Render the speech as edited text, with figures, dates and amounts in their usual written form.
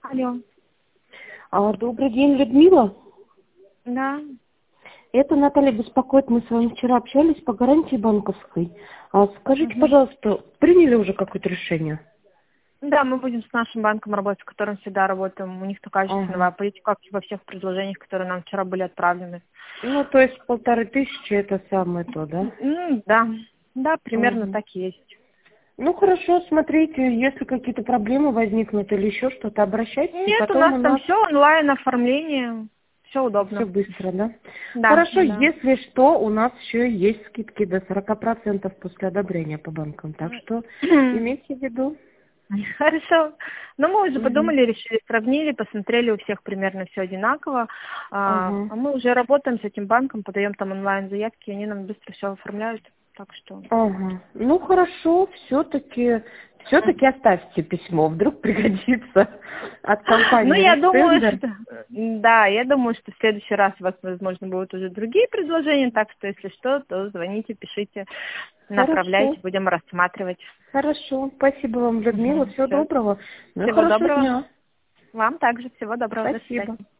Алло. Добрый день, Людмила. Да. Это Наталья беспокоит. Мы с вами вчера общались по гарантии банковской. Скажите, Мгм. пожалуйста, приняли уже какое-то решение? Да, мы будем с нашим банком работать, с которым всегда работаем. У них такая же Ага. ценовая политика, как и во всех предложениях, которые нам вчера были отправлены. Ну, то есть 1500 это самое то, да? Да. Да, примерно Ага. так и есть. Ну, хорошо, смотрите, если какие-то проблемы возникнут или еще что-то, обращайтесь, и Нет, у потом нас у там нас все онлайн оформление, все все удобно. быстро, да? Да, Хорошо, да. если что, у нас еще есть скидки до 40% после одобрения по банкам, так что имейте в виду. Хорошо. Но мы уже Мгм. подумали, решили, сравнили, посмотрели, у всех примерно все одинаково. Ага. А мы уже работаем с этим банком, подаем там онлайн заявки, и они нам быстро все оформляют. Так что. Ага. Ну хорошо, все-таки оставьте письмо, вдруг пригодится от Ну, компании я думаю, Ростендер. что... Да, я думаю, что в следующий раз у вас, возможно, будут уже другие предложения, так что, если что, то звоните, пишите, Хорошо, направляйте, будем рассматривать. хорошо. Спасибо вам, Людмила. Всего Всё. доброго. Ну и Всего хорошего доброго. дня. Вам также всего доброго. До Спасибо. свидания.